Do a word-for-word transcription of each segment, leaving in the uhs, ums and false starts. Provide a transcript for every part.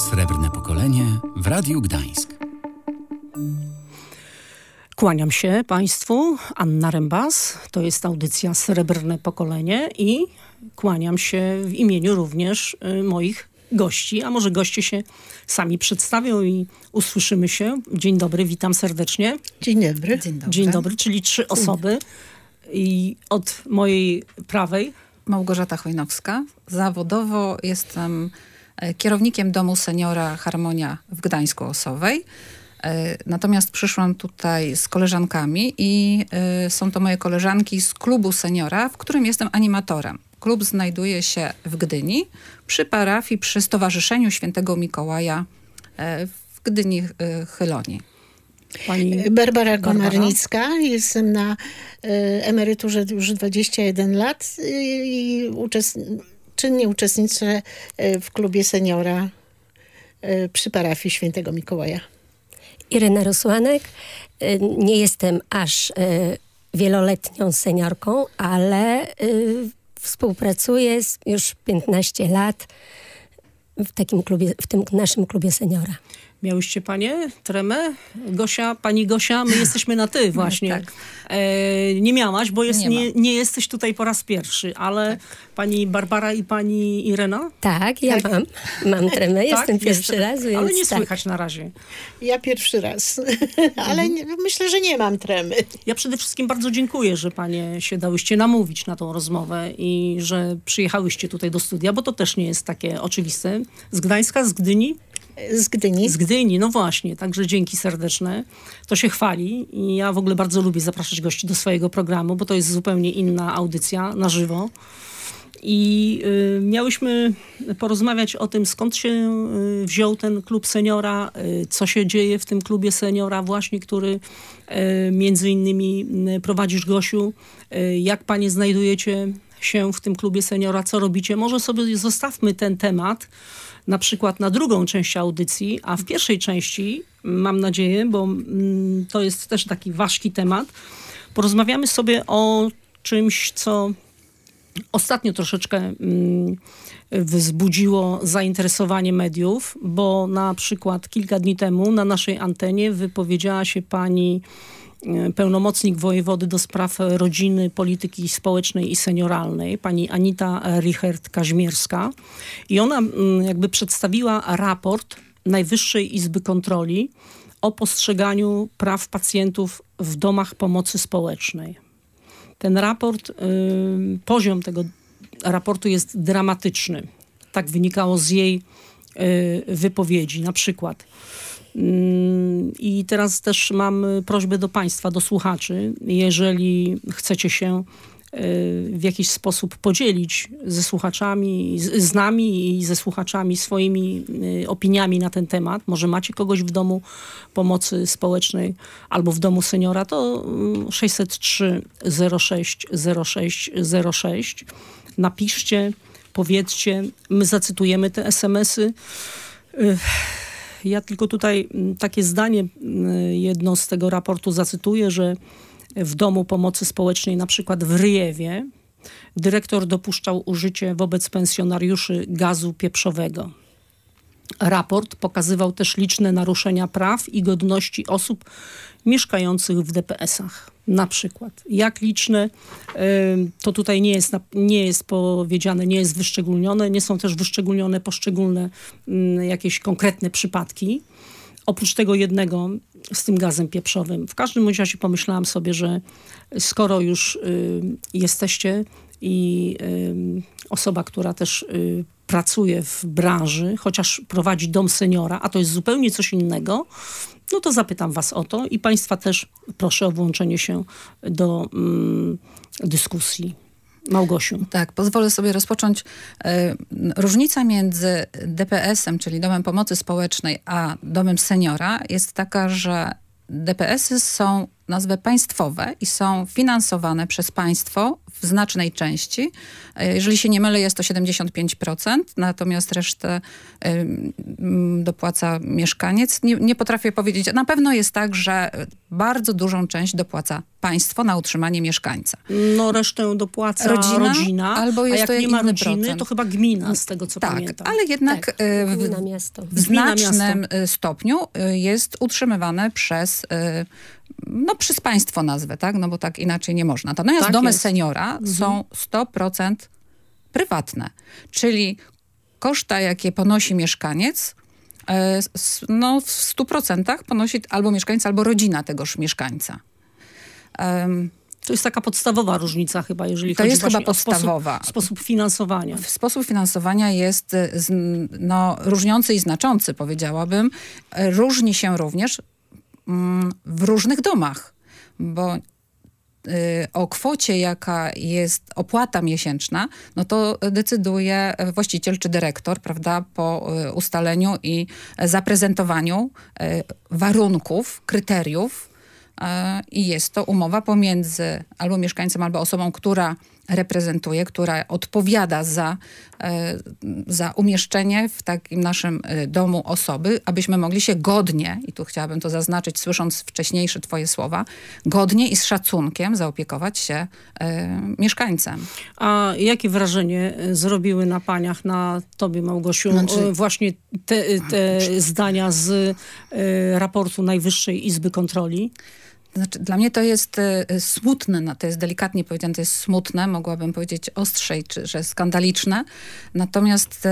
Srebrne pokolenie w Radiu Gdańsk. Kłaniam się Państwu, Anna Rembas, to jest audycja Srebrne Pokolenie i kłaniam się w imieniu również y, moich gości, a może goście się sami przedstawią i usłyszymy się. Dzień dobry, witam serdecznie. Dzień dobry. Dzień dobry, Dzień dobry czyli trzy osoby i od mojej prawej Małgorzata Chojnowska. Zawodowo jestem kierownikiem Domu Seniora Harmonia w Gdańsku-Osowej. Natomiast przyszłam tutaj z koleżankami i są to moje koleżanki z klubu seniora, w którym jestem animatorem. Klub znajduje się w Gdyni przy parafii, przy Stowarzyszeniu Świętego Mikołaja w Gdyni Chylonii. Pani Barbara Komarnicka. Jestem na y, emeryturze już dwadzieścia jeden lat i uczestn- czynnie uczestniczę w klubie seniora y, przy parafii Świętego Mikołaja. Irena Rusłanek. Nie jestem aż y, wieloletnią seniorką, ale y, współpracuję z już piętnaście lat w takim klubie, w tym naszym klubie seniora. Miałyście panie tremę? Gosia, pani Gosia, my jesteśmy na ty właśnie. Tak. E, nie miałaś, bo jest, nie, nie, nie jesteś tutaj po raz pierwszy, ale tak. Pani Barbara i pani Irena? Tak, ja tak. mam. Mam tremę, jestem tak? pierwszy Jest, raz, więc ale nie tak. słychać na razie. Ja pierwszy raz, ale mhm. nie, myślę, że nie mam tremy. Ja przede wszystkim bardzo dziękuję, że panie się dałyście namówić na tą rozmowę i że przyjechałyście tutaj do studia, bo to też nie jest takie oczywiste. Z Gdańska, z Gdyni? Z Gdyni. Z Gdyni, no właśnie. Także dzięki serdeczne. To się chwali i ja w ogóle bardzo lubię zapraszać gości do swojego programu, bo to jest zupełnie inna audycja na żywo. I y, miałyśmy porozmawiać o tym, skąd się y, wziął ten klub seniora, y, co się dzieje w tym klubie seniora właśnie, który y, między innymi y, prowadzisz, Gosiu. Y, jak panie znajdujecie się w tym klubie seniora, co robicie? Może sobie zostawmy ten temat na przykład na drugą część audycji, a w pierwszej części, mam nadzieję, bo mm, to jest też taki ważki temat, porozmawiamy sobie o czymś, co ostatnio troszeczkę mm, wzbudziło zainteresowanie mediów, bo na przykład kilka dni temu na naszej antenie wypowiedziała się pani pełnomocnik wojewody do spraw rodziny, polityki społecznej i senioralnej, pani Anita Richert-Kaźmierska. I ona jakby przedstawiła raport Najwyższej Izby Kontroli o postrzeganiu praw pacjentów w domach pomocy społecznej. Ten raport, y, poziom tego raportu jest dramatyczny. Tak wynikało z jej y, wypowiedzi. Na przykład I teraz też mam prośbę do państwa, do słuchaczy. Jeżeli chcecie się w jakiś sposób podzielić ze słuchaczami, z, z nami i ze słuchaczami swoimi opiniami na ten temat, może macie kogoś w domu pomocy społecznej albo w domu seniora, to sześćset trzy zero sześć zero sześć zero sześć. Napiszcie, powiedzcie, my zacytujemy te es em esy. Ja tylko tutaj takie zdanie jedno z tego raportu zacytuję, że w domu pomocy społecznej, na przykład w Ryjewie, dyrektor dopuszczał użycie wobec pensjonariuszy gazu pieprzowego. Raport pokazywał też liczne naruszenia praw i godności osób mieszkających w de pe esach. Na przykład. Jak liczne, to tutaj nie jest, nie jest powiedziane, nie jest wyszczególnione, nie są też wyszczególnione poszczególne jakieś konkretne przypadki. Oprócz tego jednego z tym gazem pieprzowym. W każdym razie pomyślałam sobie, że skoro już y, jesteście i y, osoba, która też y, pracuje w branży, chociaż prowadzi dom seniora, a to jest zupełnie coś innego, no to zapytam was o to i państwa też proszę o włączenie się do mm, dyskusji. Małgosiu. Tak, pozwolę sobie rozpocząć. E, różnica między de pe esem, czyli Domem Pomocy Społecznej, a Domem Seniora jest taka, że de pe esy są nazwy państwowe i są finansowane przez państwo w w znacznej części. Jeżeli się nie mylę, jest to siedemdziesiąt pięć procent, natomiast resztę dopłaca mieszkaniec. Nie, nie potrafię powiedzieć. Na pewno jest tak, że bardzo dużą część dopłaca państwo na utrzymanie mieszkańca. No resztę dopłaca rodzina, rodzina albo jest a jak to nie ma rodziny, procent. to chyba gmina, z tego co tak, pamiętam. Tak, ale jednak tak, w, gmina, miasto. w znacznym miasto. stopniu jest utrzymywane przez, no przez państwo nazwę, tak? No bo tak inaczej nie można. Natomiast tak domy jest. seniora mhm. są sto procent prywatne, czyli koszta, jakie ponosi mieszkaniec, no w stu procentach ponosi albo mieszkańca, albo rodzina tegoż mieszkańca. Um, to jest taka podstawowa różnica chyba, jeżeli to chodzi jest chyba o podstawowa. Sposób, sposób finansowania. Sposób finansowania jest no, różniący i znaczący, powiedziałabym. Różni się również mm, w różnych domach, bo o kwocie, jaka jest opłata miesięczna, no to decyduje właściciel czy dyrektor, prawda, po ustaleniu i zaprezentowaniu warunków, kryteriów i jest to umowa pomiędzy albo mieszkańcem, albo osobą, która reprezentuje, która odpowiada za, za umieszczenie w takim naszym domu osoby, abyśmy mogli się godnie, i tu chciałabym to zaznaczyć, słysząc wcześniejsze twoje słowa, godnie i z szacunkiem zaopiekować się e, mieszkańcem. A jakie wrażenie zrobiły na paniach, na tobie, Małgosiu, znaczy... właśnie te, te zdania z e, raportu Najwyższej Izby Kontroli? Znaczy, dla mnie to jest y, smutne, no, to jest delikatnie powiedziane, to jest smutne, mogłabym powiedzieć ostrzej, czy że skandaliczne. Natomiast y,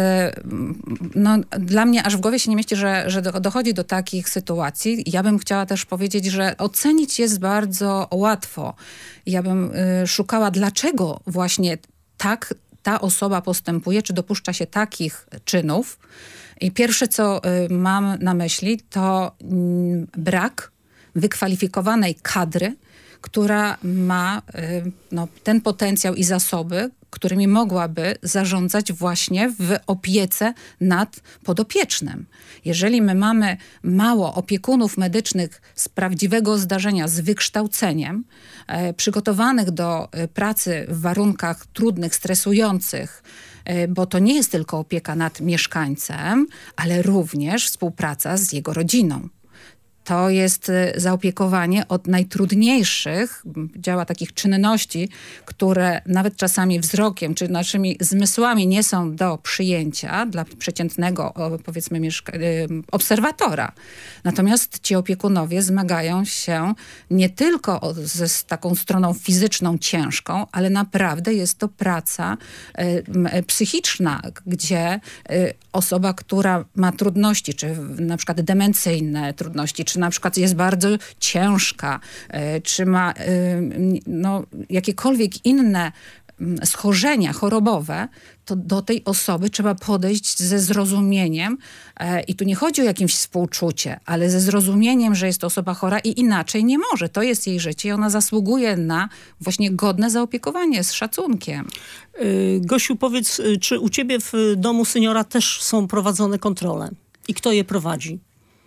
no, dla mnie aż w głowie się nie mieści, że, że dochodzi do takich sytuacji. Ja bym chciała też powiedzieć, że ocenić jest bardzo łatwo. Ja bym y, szukała, dlaczego właśnie tak ta osoba postępuje, czy dopuszcza się takich czynów. I pierwsze, co y, mam na myśli, to y, brak wykwalifikowanej kadry, która ma y, no, ten potencjał i zasoby, którymi mogłaby zarządzać właśnie w opiece nad podopiecznym. Jeżeli my mamy mało opiekunów medycznych z prawdziwego zdarzenia, z wykształceniem, y, przygotowanych do y, pracy w warunkach trudnych, stresujących, y, bo to nie jest tylko opieka nad mieszkańcem, ale również współpraca z jego rodziną. To jest zaopiekowanie od najtrudniejszych, działa takich czynności, które nawet czasami wzrokiem czy naszymi zmysłami nie są do przyjęcia dla przeciętnego, powiedzmy, mieszka- obserwatora. Natomiast ci opiekunowie zmagają się nie tylko ze, z taką stroną fizyczną ciężką, ale naprawdę jest to praca y, psychiczna, gdzie y, osoba, która ma trudności, czy na przykład demencyjne trudności, czy na przykład jest bardzo ciężka, czy ma no, jakiekolwiek inne schorzenia chorobowe, to do tej osoby trzeba podejść ze zrozumieniem i tu nie chodzi o jakieś współczucie, ale ze zrozumieniem, że jest to osoba chora i inaczej nie może. To jest jej życie i ona zasługuje na właśnie godne zaopiekowanie z szacunkiem. Gosiu, powiedz, czy u ciebie w domu seniora też są prowadzone kontrole? I kto je prowadzi?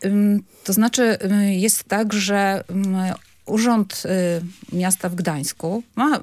To znaczy jest tak, że Urząd Miasta w Gdańsku ma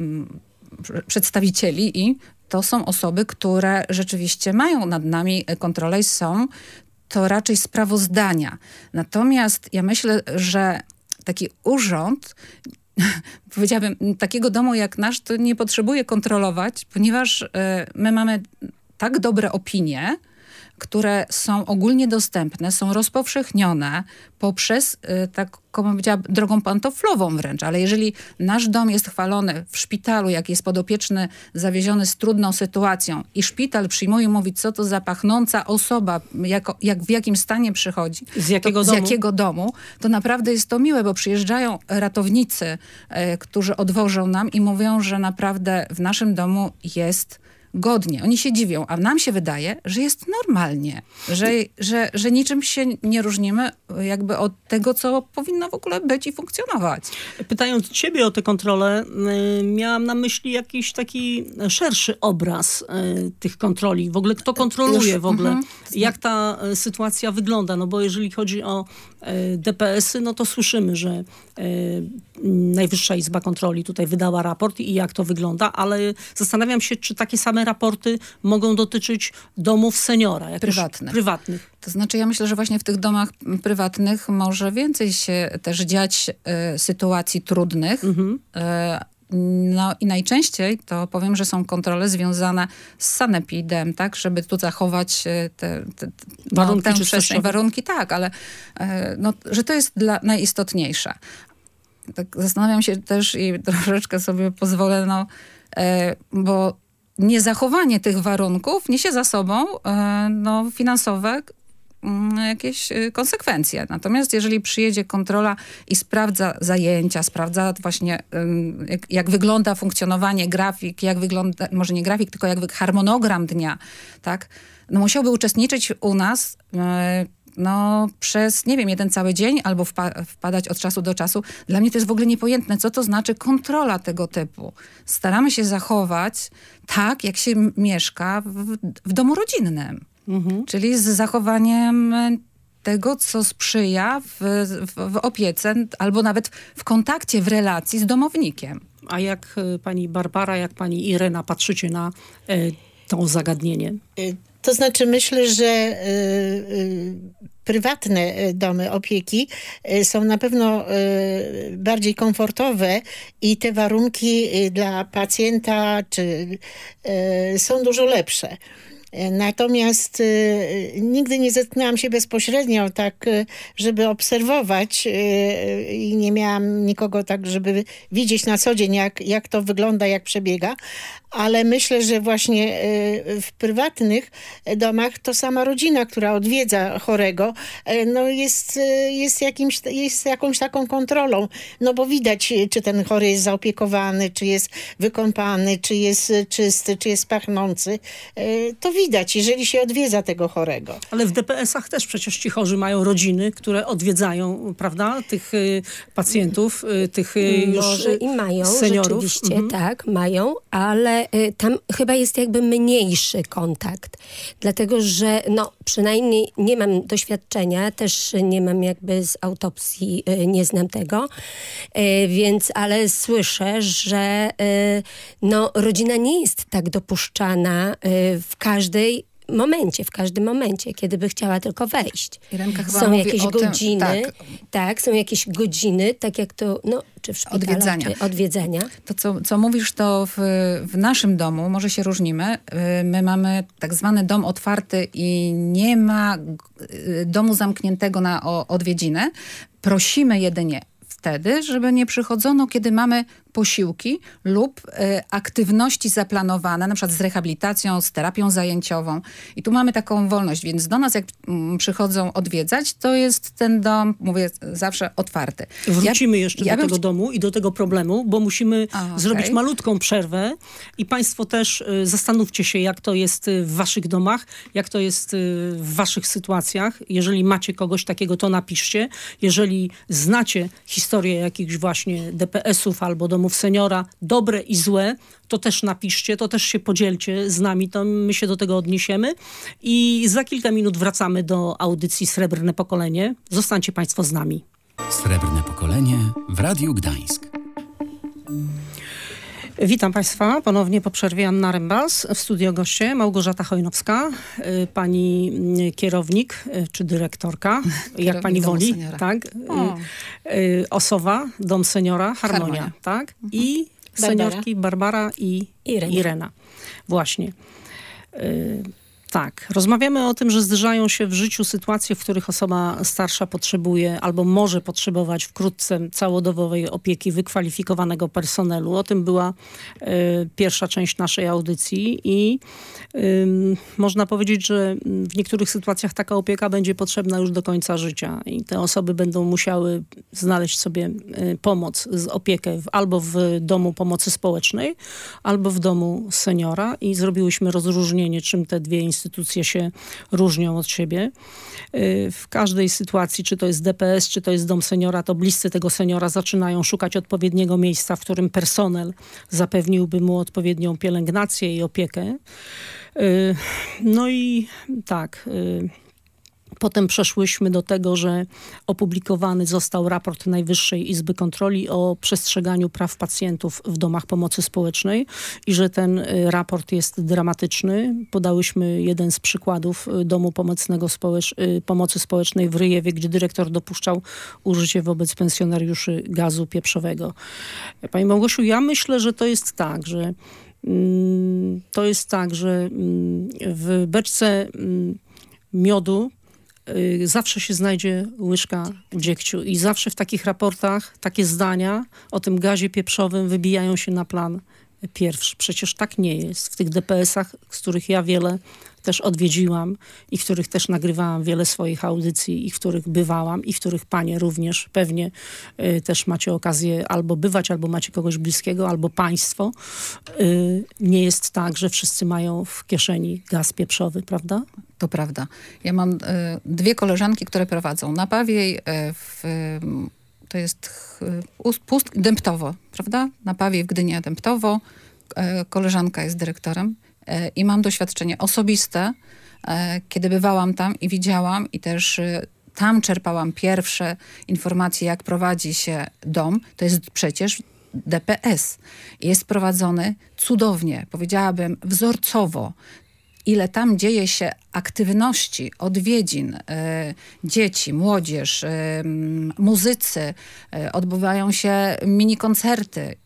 przedstawicieli i to są osoby, które rzeczywiście mają nad nami kontrolę i są to raczej sprawozdania. Natomiast ja myślę, że taki urząd, powiedziałabym, takiego domu jak nasz, to nie potrzebuje kontrolować, ponieważ my mamy tak dobre opinie, które są ogólnie dostępne, są rozpowszechnione poprzez y, taką, powiedziałam, drogą pantoflową wręcz. Ale jeżeli nasz dom jest chwalony w szpitalu, jak jest podopieczny zawieziony z trudną sytuacją i szpital przyjmuje, mówi, co to za pachnąca osoba, jako, jak w jakim stanie przychodzi, z jakiego, to, domu? z jakiego domu, to naprawdę jest to miłe, bo przyjeżdżają ratownicy, y, którzy odwożą nam i mówią, że naprawdę w naszym domu jest godnie. Oni się dziwią, a nam się wydaje, że jest normalnie, że, że, że niczym się nie różnimy jakby od tego, co powinno w ogóle być i funkcjonować. Pytając ciebie o te kontrole, y, miałam na myśli jakiś taki szerszy obraz y, tych kontroli. W ogóle kto kontroluje Już, w ogóle, mm-hmm. jak ta y, sytuacja wygląda. No bo jeżeli chodzi o y, D P S-y, no to słyszymy, że Najwyższa Izba Kontroli tutaj wydała raport i jak to wygląda, ale zastanawiam się, czy takie same raporty mogą dotyczyć domów seniora. Jak Prywatnych. Prywatnych. To znaczy ja myślę, że właśnie w tych domach prywatnych może więcej się też dziać y, sytuacji trudnych. Mhm. Y, No i najczęściej to powiem, że są kontrole związane z sanepidem, tak, żeby tu zachować te, te, no, warunki tę czystościowe. przestrzeń, warunki, tak, ale no, że to jest dla najistotniejsze. Tak zastanawiam się też i troszeczkę sobie pozwolę, no, bo niezachowanie tych warunków niesie za sobą no, finansowe jakieś konsekwencje. Natomiast jeżeli przyjedzie kontrola i sprawdza zajęcia, sprawdza właśnie jak, jak wygląda funkcjonowanie, grafik, jak wygląda, może nie grafik, tylko jak harmonogram dnia, tak? No musiałby uczestniczyć u nas no przez, nie wiem, jeden cały dzień albo wpa- wpadać od czasu do czasu. Dla mnie to jest w ogóle niepojętne, co to znaczy kontrola tego typu. Staramy się zachować tak, jak się mieszka w, w domu rodzinnym. Mhm. Czyli z zachowaniem tego, co sprzyja w, w, w opiece albo nawet w kontakcie, w relacji z domownikiem. A jak pani Barbara, jak pani Irena patrzycie na y, to zagadnienie? To znaczy myślę, że y, y, prywatne domy opieki y, są na pewno y, bardziej komfortowe i te warunki y, dla pacjenta czy, y, są dużo lepsze. Natomiast y, nigdy nie zetknęłam się bezpośrednio tak, y, żeby obserwować y, i nie miałam nikogo tak, żeby widzieć na co dzień, jak, jak to wygląda, jak przebiega. Ale myślę, że właśnie y, w prywatnych domach to sama rodzina, która odwiedza chorego, y, no jest, y, jest, jakimś, jest jakąś taką kontrolą. No bo widać, czy ten chory jest zaopiekowany, czy jest wykąpany, czy jest czysty, czy jest pachnący. Y, to widać. Widać, jeżeli się odwiedza tego chorego. Ale w D P S-ach też przecież ci chorzy mają rodziny, które odwiedzają, prawda, tych y, pacjentów, y, tych y, już Może i mają, seniorów. Rzeczywiście, mhm. tak, mają, ale y, tam chyba jest jakby mniejszy kontakt. Dlatego, że no przynajmniej nie mam doświadczenia, też nie mam jakby z autopsji, y, nie znam tego, y, więc, ale słyszę, że y, no rodzina nie jest tak dopuszczana y, w każdej momencie, w każdym momencie, kiedy by chciała tylko wejść. Irenka chyba są mówi jakieś o tym, godziny, tak. tak, są jakieś godziny, tak jak to, no, czy w szpitalu, odwiedzania. czy odwiedzania. To, co, co mówisz, to w, w naszym domu, może się różnimy, my mamy tak zwany dom otwarty i nie ma domu zamkniętego na odwiedziny. Prosimy jedynie wtedy, żeby nie przychodzono, kiedy mamy posiłki lub y, aktywności zaplanowane, na przykład z rehabilitacją, z terapią zajęciową. I tu mamy taką wolność, więc do nas jak m, przychodzą odwiedzać, to jest ten dom, mówię, zawsze otwarty. Wrócimy ja, jeszcze ja do bym... tego domu i do tego problemu, bo musimy A, okay. zrobić malutką przerwę i państwo też y, zastanówcie się, jak to jest w waszych domach, jak to jest y, w waszych sytuacjach. Jeżeli macie kogoś takiego, to napiszcie. Jeżeli znacie historię jakichś właśnie D P S-ów albo domów seniora, dobre i złe, to też napiszcie, to też się podzielcie z nami, to my się do tego odniesiemy. I za kilka minut wracamy do audycji Srebrne Pokolenie. Zostańcie państwo z nami. Srebrne Pokolenie w Radiu Gdańsk. Witam państwa ponownie po przerwie. Anna Rembas, w studio goście Małgorzata Chojnowska, pani kierownik czy dyrektorka, jak pani woli, seniora. tak? O. Osowa, Dom Seniora, Harmonia, Harmonia. Tak? Mhm. I Barbara. seniorki Barbara i Irena. Irena. Właśnie. Tak, rozmawiamy o tym, że zdarzają się w życiu sytuacje, w których osoba starsza potrzebuje albo może potrzebować wkrótce całodobowej opieki wykwalifikowanego personelu. O tym była y, pierwsza część naszej audycji i y, można powiedzieć, że w niektórych sytuacjach taka opieka będzie potrzebna już do końca życia i te osoby będą musiały znaleźć sobie y, pomoc, z opiekę w, albo w domu pomocy społecznej, albo w domu seniora i zrobiłyśmy rozróżnienie, czym te dwie instytucje instytucje się różnią od siebie. W każdej sytuacji, czy to jest D P S, czy to jest dom seniora, to bliscy tego seniora zaczynają szukać odpowiedniego miejsca, w którym personel zapewniłby mu odpowiednią pielęgnację i opiekę. No i tak, Potem przeszłyśmy do tego, że opublikowany został raport Najwyższej Izby Kontroli o przestrzeganiu praw pacjentów w domach pomocy społecznej i że ten raport jest dramatyczny. Podałyśmy jeden z przykładów domu pomocnego społecz- pomocy społecznej w Ryjewie, gdzie dyrektor dopuszczał użycie wobec pensjonariuszy gazu pieprzowego. Pani Małgosiu, ja myślę, że to jest tak, że mm, to jest tak, że mm, w beczce mm, miodu zawsze się znajdzie łyżka dziegciu i zawsze w takich raportach takie zdania o tym gazie pieprzowym wybijają się na plan pierwszy. Przecież tak nie jest. W tych D P S-ach, z których ja wiele też odwiedziłam i w których też nagrywałam wiele swoich audycji i w których bywałam i w których panie również pewnie y, też macie okazję albo bywać, albo macie kogoś bliskiego, albo państwo. Y, nie jest tak, że wszyscy mają w kieszeni gaz pieprzowy, prawda? To prawda. Ja mam y, dwie koleżanki, które prowadzą na Pawiej y, w... Y, to jest Pust, Dębtowo, prawda? Na Pawiej w Gdyni Dębtowo. Y, koleżanka jest dyrektorem. I mam doświadczenie osobiste, kiedy bywałam tam i widziałam i też tam czerpałam pierwsze informacje, jak prowadzi się dom. To jest przecież D P S. Jest prowadzony cudownie, powiedziałabym wzorcowo. Ile tam dzieje się aktywności, odwiedzin, y, dzieci, młodzież, y, muzycy, y, odbywają się mini koncerty,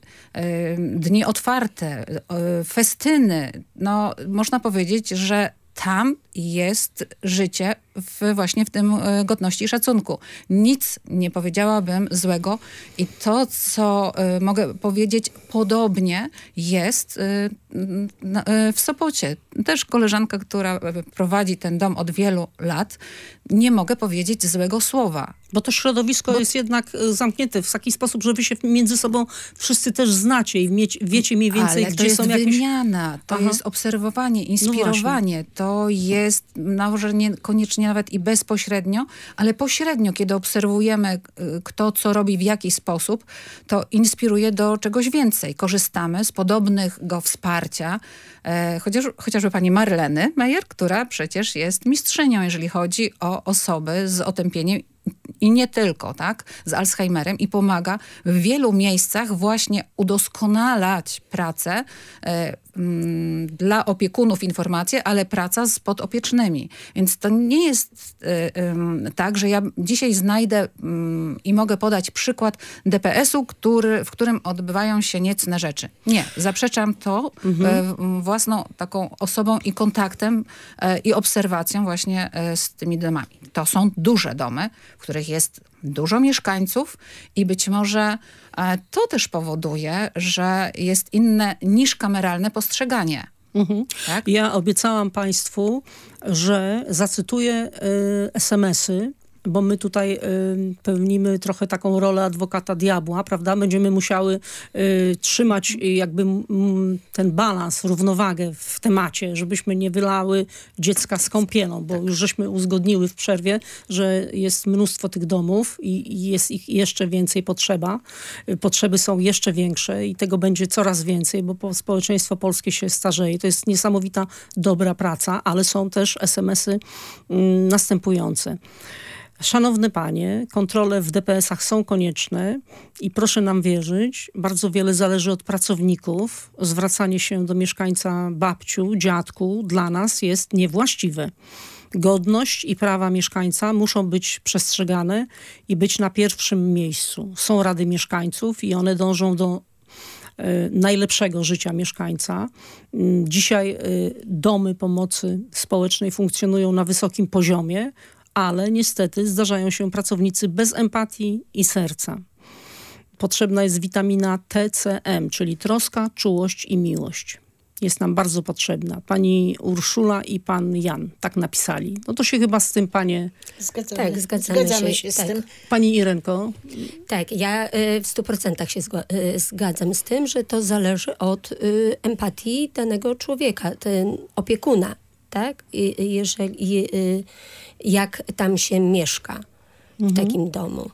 dni otwarte, festyny. No, można powiedzieć, że tam jest życie w, właśnie w tym godności i szacunku. Nic nie powiedziałabym złego i to, co y, mogę powiedzieć podobnie jest y, y, w Sopocie. Też koleżanka, która prowadzi ten dom od wielu lat, nie mogę powiedzieć złego słowa. Bo to środowisko Bo... jest jednak zamknięte w taki sposób, że wy się między sobą wszyscy też znacie i mieć, wiecie mniej więcej, Ale gdzie to jest są jakieś... wymiana, to Aha. jest obserwowanie, inspirowanie, no to jest może niekoniecznie nawet i bezpośrednio, ale pośrednio, kiedy obserwujemy kto co robi w jaki sposób, to inspiruje do czegoś więcej. Korzystamy z podobnego wsparcia, e, chociaż, chociażby pani Marleny Meyer, która przecież jest mistrzynią, jeżeli chodzi o osoby z otępieniem i nie tylko, tak, z Alzheimerem i pomaga w wielu miejscach właśnie udoskonalać pracę e, m, dla opiekunów informacje, ale praca z podopiecznymi. Więc to nie jest e, e, tak, że ja dzisiaj znajdę m, i mogę podać przykład D P S-u, który, w którym odbywają się niecne rzeczy. Nie, zaprzeczam to mhm. e, własną taką osobą i kontaktem e, i obserwacją właśnie e, z tymi domami. To są duże domy, w których jest dużo mieszkańców i być może e, to też powoduje, że jest inne niż kameralne postrzeganie. Mhm. Tak? Ja obiecałam państwu, że zacytuję y, es em esy, bo my tutaj y, pełnimy trochę taką rolę adwokata diabła, prawda? Będziemy musiały y, trzymać y, jakby m, ten balans, równowagę w temacie, żebyśmy nie wylały dziecka z kąpielą, bo już żeśmy uzgodniły w przerwie, że jest mnóstwo tych domów i, i jest ich jeszcze więcej potrzeba. Y, potrzeby są jeszcze większe i tego będzie coraz więcej, bo po, społeczeństwo polskie się starzeje. To jest niesamowita, dobra praca, ale są też es em esy y, następujące. Szanowne panie, kontrole w D P S-ach są konieczne i proszę nam wierzyć, bardzo wiele zależy od pracowników. Zwracanie się do mieszkańca babciu, dziadku dla nas jest niewłaściwe. Godność i prawa mieszkańca muszą być przestrzegane i być na pierwszym miejscu. Są rady mieszkańców i one dążą do y, najlepszego życia mieszkańca. Y, dzisiaj y, domy pomocy społecznej funkcjonują na wysokim poziomie, ale niestety zdarzają się pracownicy bez empatii i serca. Potrzebna jest witamina T C M, czyli troska, czułość i miłość. Jest nam bardzo potrzebna. Pani Urszula i pan Jan tak napisali. No to się chyba z tym, panie... Zgadzamy, tak, zgadzamy, zgadzamy się, się z tak. tym. Pani Irenko? Tak, ja y, w stu procentach się zgo- y, zgadzam z tym, że to zależy od y, empatii danego człowieka, ten opiekuna, tak? I, jeżeli, y, jak tam się mieszka w mhm. takim domu.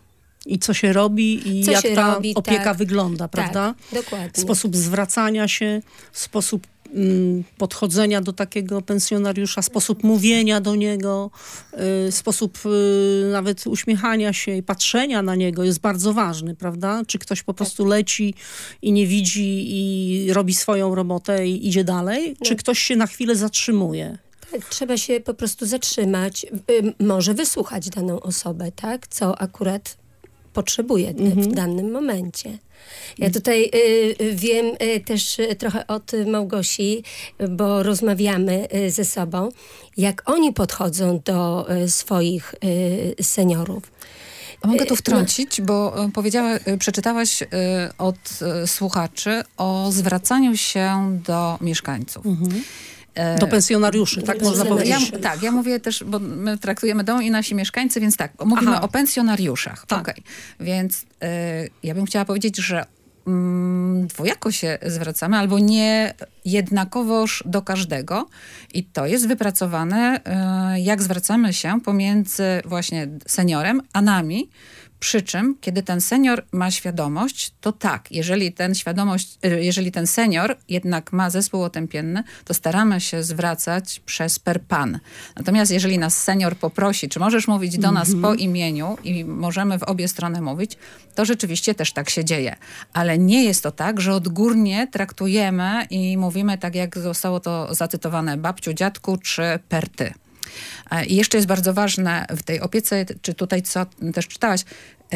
i co się robi i co jak się ta robi, opieka tak. wygląda, prawda? Tak, dokładnie. Sposób zwracania się, sposób mm, podchodzenia do takiego pensjonariusza, sposób mówienia do niego, y, sposób y, nawet uśmiechania się i patrzenia na niego jest bardzo ważny, prawda? Czy ktoś po prostu leci i nie widzi i robi swoją robotę i idzie dalej, czy ktoś się na chwilę zatrzymuje? Tak, trzeba się po prostu zatrzymać, y, może wysłuchać daną osobę, tak? Co akurat potrzebuje Mhm. w danym momencie. Ja tutaj y, wiem y, też y, trochę od Małgosi, bo rozmawiamy y, ze sobą, jak oni podchodzą do y, swoich y, seniorów. A mogę tu wtrącić, bo powiedziała, przeczytałaś y, od y, słuchaczy o zwracaniu się do mieszkańców. Mhm. Do pensjonariuszy, tak Do można powiedzieć. Ja, tak, ja mówię też, bo my traktujemy dom i nasi mieszkańcy, więc tak, mówimy Aha. o pensjonariuszach. Tak. Okej. Więc y, ja bym chciała powiedzieć, że mm, dwojako się zwracamy, albo nie jednakowoż do każdego. I to jest wypracowane, y, jak zwracamy się pomiędzy właśnie seniorem a nami. Przy czym, kiedy ten senior ma świadomość, to tak, jeżeli ten świadomość, jeżeli ten senior jednak ma zespół otępienny, to staramy się zwracać przez per pan. Natomiast jeżeli nas senior poprosi, czy możesz mówić do nas po imieniu i możemy w obie strony mówić, to rzeczywiście też tak się dzieje. Ale nie jest to tak, że odgórnie traktujemy i mówimy tak, jak zostało to zacytowane babciu, dziadku, czy per ty. I jeszcze jest bardzo ważne w tej opiece, czy tutaj co też czytałaś,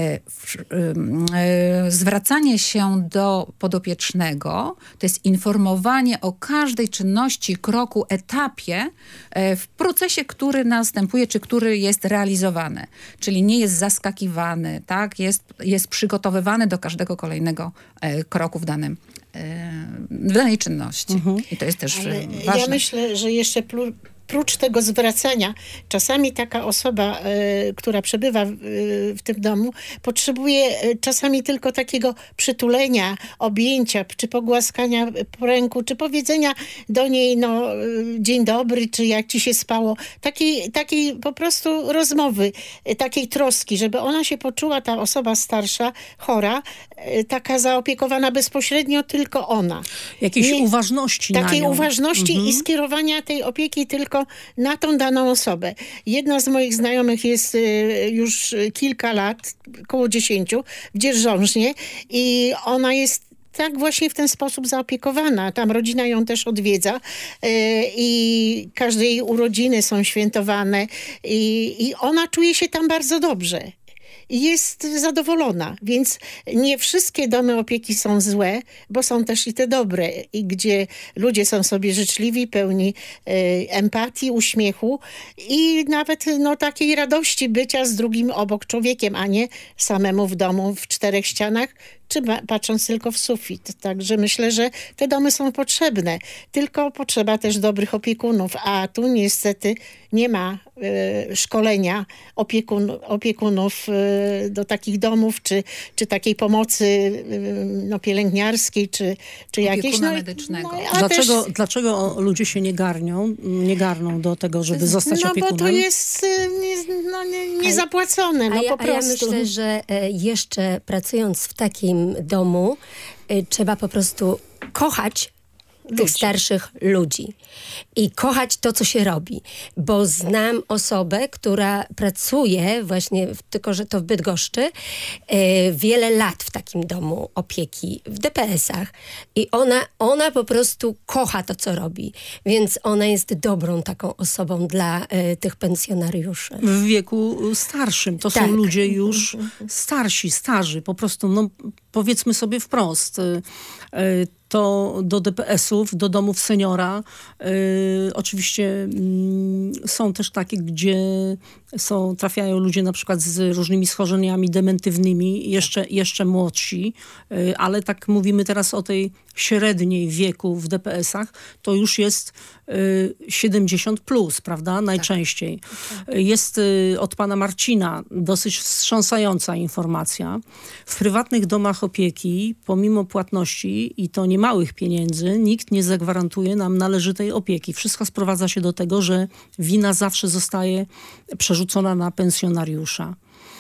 zwracanie się do podopiecznego to jest informowanie o każdej czynności, kroku, etapie w procesie, który następuje, czy który jest realizowany. Czyli nie jest zaskakiwany, tak? Jest, jest przygotowywany do każdego kolejnego kroku w danym w danej czynności. Mhm. I to jest też Ale ważne. Ja myślę, że jeszcze plu- prócz tego zwracania, czasami taka osoba, y, która przebywa w, y, w tym domu, potrzebuje y, czasami tylko takiego przytulenia, objęcia, czy pogłaskania po ręku, czy powiedzenia do niej, no, y, dzień dobry, czy jak ci się spało. Takiej, takiej po prostu rozmowy, y, takiej troski, żeby ona się poczuła, ta osoba starsza, chora, y, taka zaopiekowana bezpośrednio tylko ona. Jakiejś Nie, uważności na Takiej nią. uważności Mhm. i skierowania tej opieki tylko na tą daną osobę. Jedna z moich znajomych jest y, już kilka lat, około dziesięciu, w Dzierżążnie i ona jest tak właśnie w ten sposób zaopiekowana. Tam rodzina ją też odwiedza y, i każde jej urodziny są świętowane i, i ona czuje się tam bardzo dobrze. I jest zadowolona, więc nie wszystkie domy opieki są złe, bo są też i te dobre, i gdzie ludzie są sobie życzliwi, pełni y, empatii, uśmiechu i nawet no, takiej radości bycia z drugim obok człowiekiem, a nie samemu w domu w czterech ścianach, czy ba- patrząc tylko w sufit. Także myślę, że te domy są potrzebne, tylko potrzeba też dobrych opiekunów, a tu niestety nie ma y, szkolenia opiekun, opiekunów y, do takich domów, czy, czy takiej pomocy y, no, pielęgniarskiej, czy, czy jakiejś... Opiekuna No, medycznego. no, a Dlaczego, też, dlaczego ludzie się nie garnią, nie garną do tego, żeby zostać no opiekunem? bo to jest y, nie, no, nie, niezapłacone, no a, ja, po a ja prostu. myślę, że e, jeszcze pracując w takim domu, e, trzeba po prostu kochać tych Ludzi. starszych ludzi i kochać to, co się robi. Bo znam osobę, która pracuje właśnie, w, tylko że to w Bydgoszczy, e, wiele lat w takim domu opieki, w D P S-ach. I ona, ona po prostu kocha to, co robi. Więc ona jest dobrą taką osobą dla e, tych pensjonariuszy. W wieku starszym. To Tak. są ludzie już starsi, starzy. Po prostu, no powiedzmy sobie wprost. y, y, To do D P S-ów, do domów seniora. y, oczywiście y, są też takie, gdzie są, trafiają ludzie na przykład z różnymi schorzeniami dementywnymi, jeszcze, jeszcze młodsi, y, ale tak mówimy teraz o tej średniej wieku w D P S-ach, to już jest y, siedemdziesiąt plus, prawda? Najczęściej. Jest y, od pana Marcina dosyć wstrząsająca informacja. W prywatnych domach opieki, pomimo płatności i to nie małych pieniędzy, nikt nie zagwarantuje nam należytej opieki. Wszystko sprowadza się do tego, że wina zawsze zostaje przerzucona na pensjonariusza.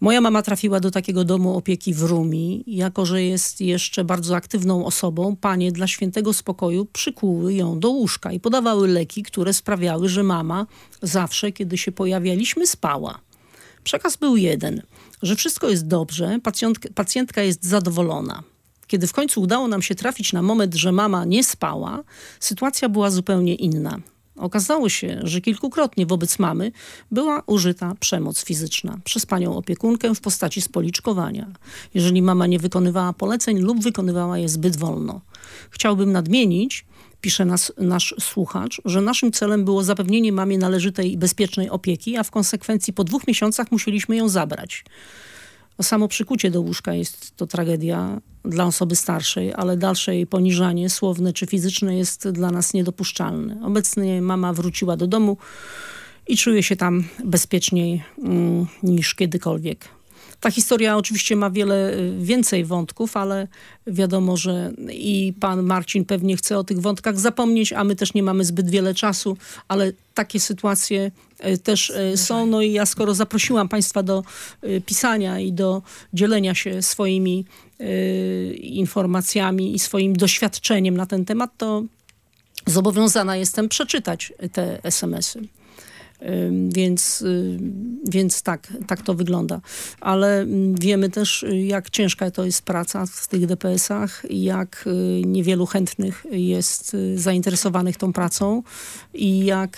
Moja mama trafiła do takiego domu opieki w Rumi. Jako że jest jeszcze bardzo aktywną osobą, panie dla świętego spokoju przykuły ją do łóżka i podawały leki, które sprawiały, że mama zawsze, kiedy się pojawialiśmy, spała. Przekaz był jeden, że wszystko jest dobrze, pacjentka, pacjentka jest zadowolona. Kiedy w końcu udało nam się trafić na moment, że mama nie spała, sytuacja była zupełnie inna. Okazało się, że kilkukrotnie wobec mamy była użyta przemoc fizyczna przez panią opiekunkę w postaci spoliczkowania. Jeżeli mama nie wykonywała poleceń lub wykonywała je zbyt wolno. Chciałbym nadmienić, pisze nas, nasz słuchacz, że naszym celem było zapewnienie mamie należytej i bezpiecznej opieki, a w konsekwencji po dwóch miesiącach musieliśmy ją zabrać. Samo przykucie do łóżka jest to tragedia dla osoby starszej, ale dalsze jej poniżanie słowne czy fizyczne jest dla nas niedopuszczalne. Obecnie mama wróciła do domu i czuje się tam bezpieczniej mm, niż kiedykolwiek. Ta historia oczywiście ma wiele więcej wątków, ale wiadomo, że i pan Marcin pewnie chce o tych wątkach zapomnieć, a my też nie mamy zbyt wiele czasu, ale takie sytuacje też są. No i ja skoro zaprosiłam państwa do pisania i do dzielenia się swoimi informacjami i swoim doświadczeniem na ten temat, to zobowiązana jestem przeczytać te es em esy. Więc, więc tak, tak to wygląda. Ale wiemy też, jak ciężka to jest praca w tych de pe esach i jak niewielu chętnych jest zainteresowanych tą pracą i jak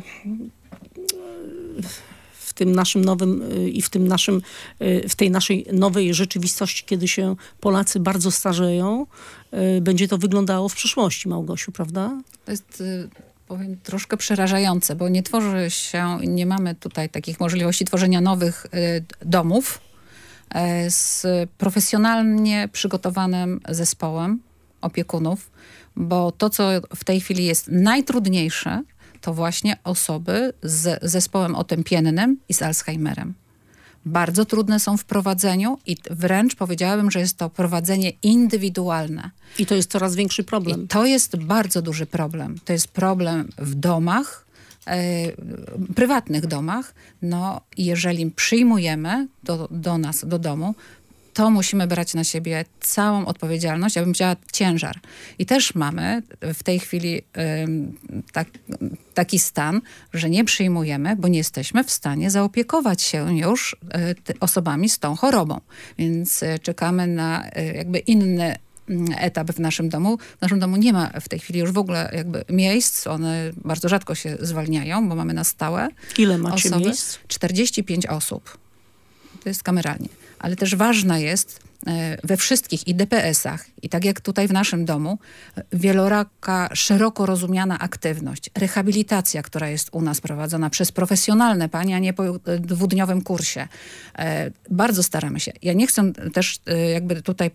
w tym naszym nowym i w tym naszym, w tej naszej nowej rzeczywistości, kiedy się Polacy bardzo starzeją, będzie to wyglądało w przyszłości, Małgosiu, prawda? To jest... powiem, troszkę przerażające, bo nie tworzy się, nie mamy tutaj takich możliwości tworzenia nowych y, domów y, z profesjonalnie przygotowanym zespołem opiekunów, bo to, co w tej chwili jest najtrudniejsze, to właśnie osoby z zespołem otępiennym i z Alzheimerem. Bardzo trudne są w prowadzeniu i wręcz powiedziałabym, że jest to prowadzenie indywidualne. I to jest coraz większy problem. I to jest bardzo duży problem. To jest problem w domach, e, prywatnych domach. No, jeżeli przyjmujemy do, do nas, do domu, to musimy brać na siebie całą odpowiedzialność, ja bym powiedziała ciężar. I też mamy w tej chwili y, tak, taki stan, że nie przyjmujemy, bo nie jesteśmy w stanie zaopiekować się już y, osobami z tą chorobą. Więc y, czekamy na y, jakby inny etap w naszym domu. W naszym domu nie ma w tej chwili już w ogóle jakby miejsc. One bardzo rzadko się zwalniają, bo mamy na stałe Ile macie osoby. miejsc? czterdzieści pięć osób. To jest kameralnie. Ale też ważna jest we wszystkich i de pe esach, i tak jak tutaj w naszym domu, wieloraka, szeroko rozumiana aktywność, rehabilitacja, która jest u nas prowadzona przez profesjonalne panie, a nie po dwudniowym kursie. Bardzo staramy się. Ja nie chcę też jakby tutaj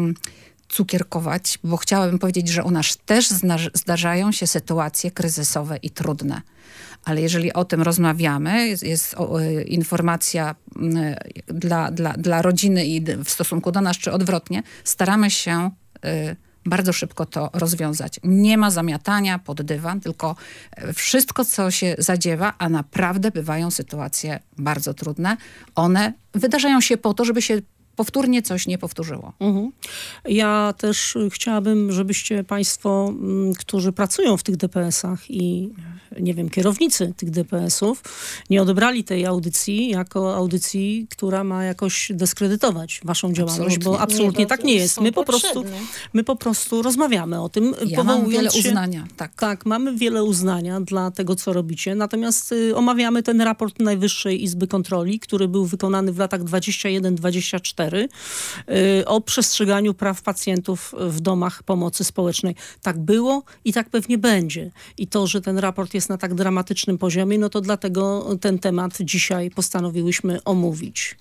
cukierkować, bo chciałabym powiedzieć, że u nas też zdarzają się sytuacje kryzysowe i trudne. Ale jeżeli o tym rozmawiamy, jest, jest o, y, informacja y, dla, dla, dla rodziny i w stosunku do nas, czy odwrotnie, staramy się y, bardzo szybko to rozwiązać. Nie ma zamiatania pod dywan, tylko wszystko, co się zadziewa, a naprawdę bywają sytuacje bardzo trudne, one wydarzają się po to, żeby się powtórnie coś nie powtórzyło. Mhm. Ja też chciałabym, żebyście państwo, którzy pracują w tych de pe esach i nie wiem, kierownicy tych de pe esów nie odebrali tej audycji jako audycji, która ma jakoś dyskredytować waszą działalność, Absolutnie. bo absolutnie nie, tak nie jest. My po, potrzebne. prostu, my po prostu rozmawiamy o tym, Ja powołując mam wiele się... uznania. Tak. Tak, mamy wiele uznania dla tego, co robicie. Natomiast y, omawiamy ten raport Najwyższej Izby Kontroli, który był wykonany w latach dwudziestym pierwszym dwudziestym czwartym y, o przestrzeganiu praw pacjentów w domach pomocy społecznej. Tak było i tak pewnie będzie. I to, że ten raport jest na tak dramatycznym poziomie, no to dlatego ten temat dzisiaj postanowiłyśmy omówić.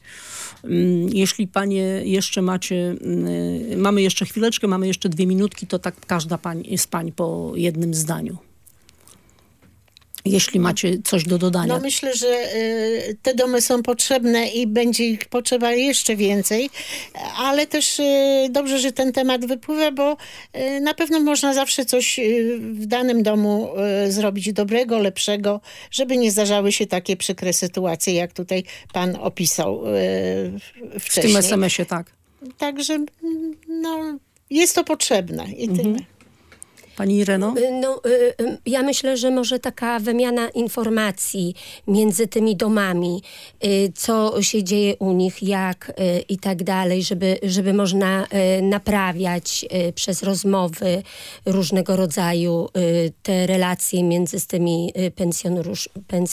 Jeśli panie jeszcze macie, mamy jeszcze chwileczkę, mamy jeszcze dwie minutki, to tak każda pań, z pań po jednym zdaniu. jeśli macie coś do dodania. No myślę, że y, te domy są potrzebne i będzie ich potrzeba jeszcze więcej, ale też y, dobrze, że ten temat wypływa, bo y, na pewno można zawsze coś y, w danym domu y, zrobić dobrego, lepszego, żeby nie zdarzały się takie przykre sytuacje, jak tutaj pan opisał y, wcześniej. W tym es em esie, tak. Także no, jest to potrzebne i Mhm. tyle. Pani Ireno? No, y, y, ja myślę, że może taka wymiana informacji między tymi domami, y, co się dzieje u nich, jak y, i tak dalej, żeby, żeby można y, naprawiać y, przez rozmowy różnego rodzaju y, te relacje między z tymi y, pensjonariusz,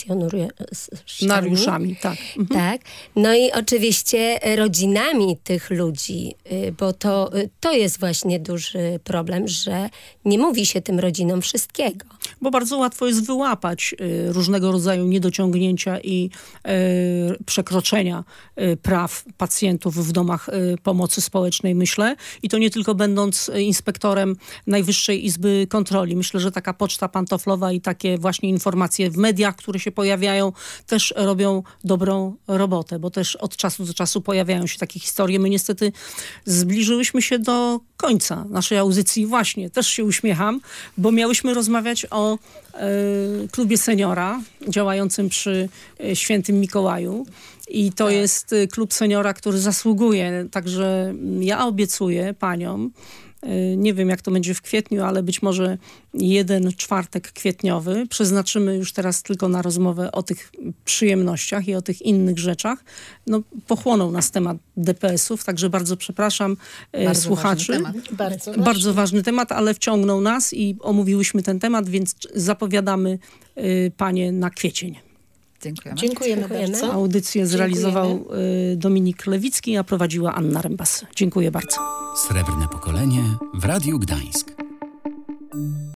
Nariuszami, tak. Mhm. tak. No i oczywiście rodzinami tych ludzi, y, bo to, y, to jest właśnie duży problem, że nie mówi się tym rodzinom wszystkiego. Bo bardzo łatwo jest wyłapać y, różnego rodzaju niedociągnięcia i y, przekroczenia y, praw pacjentów w domach y, pomocy społecznej, myślę. I to nie tylko będąc inspektorem Najwyższej Izby Kontroli. Myślę, że taka poczta pantoflowa i takie właśnie informacje w mediach, które się pojawiają, też robią dobrą robotę, bo też od czasu do czasu pojawiają się takie historie. My niestety zbliżyłyśmy się do końca naszej audycji. Właśnie, też się uśmiecham, bo miałyśmy rozmawiać o e, klubie seniora działającym przy e, Świętym Mikołaju. I to jest e, klub seniora, który zasługuje. Także ja obiecuję paniom, e, nie wiem jak to będzie w kwietniu, ale być może jeden czwartek kwietniowy przeznaczymy już teraz tylko na rozmowę o tych przyjemnościach i o tych innych rzeczach. No, pochłonął nas temat de pe esów, także bardzo przepraszam e, Bardzo słuchaczy. ważny temat. Bardzo ważne. Bardzo ważny temat, ale wciągnął nas i omówiłyśmy ten temat, więc zapowiadamy y, panie na kwiecień. Dziękujemy. Dziękujemy, Dziękujemy. bardzo. Audycję zrealizował y, Dominik Lewicki, a prowadziła Anna Rembas. Dziękuję bardzo. Srebrne pokolenie w Radiu Gdańsk.